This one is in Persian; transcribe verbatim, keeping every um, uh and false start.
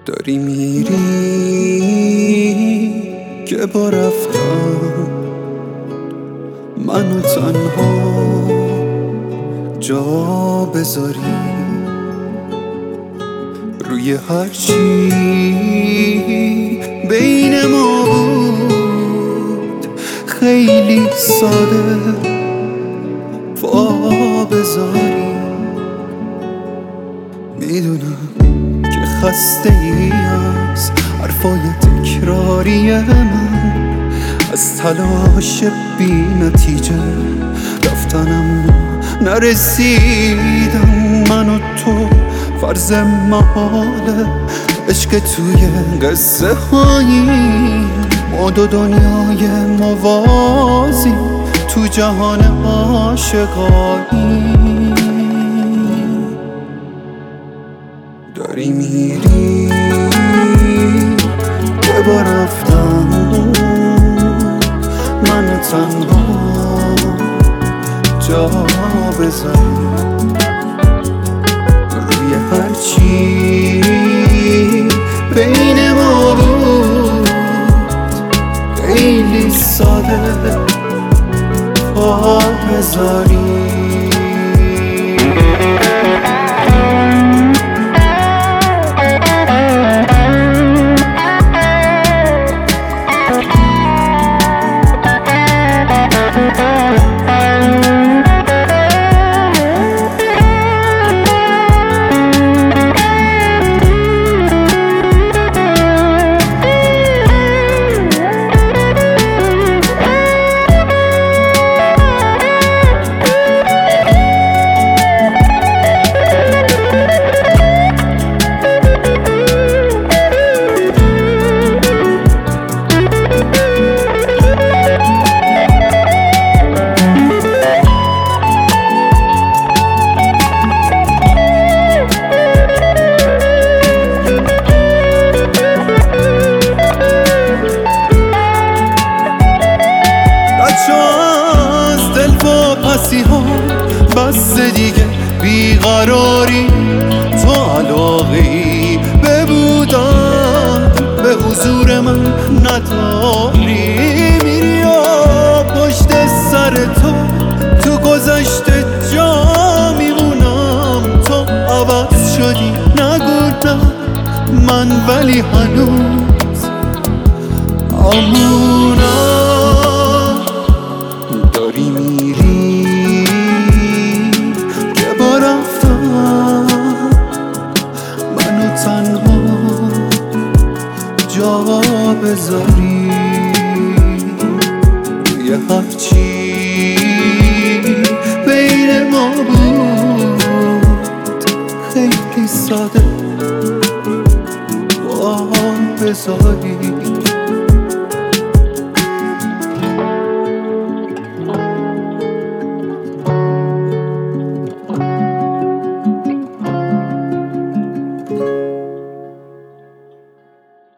داری میری که با رفتن منو تنها جا بذاری، روی هرچی بین ما بود خیلی ساده پا بذاری. میدونم که خسته ای از حرفای تکراری من، از تلاش بی نتیجه رفتنم نرسیدم. من و تو فرض محاله عشق توی قصه هایی، ما دو دنیای موازی تو جهان عاشقایی. داری میری که با رفتن منو تنها جا بذاری، روی هرچی بین ما بود خیلی ساده پا بذاری. بس دیگه بیقراری، تو علاقه‌ای به بودن به حضور من نداری. میری و پشت سر تو تو گذشته جا میمونم. تو عوض شدی نگو نه من ولی هنوز آمونم. داری میری تنها جا بذاری، یه هرچی بین ما بود خیلی ساده با بذاری.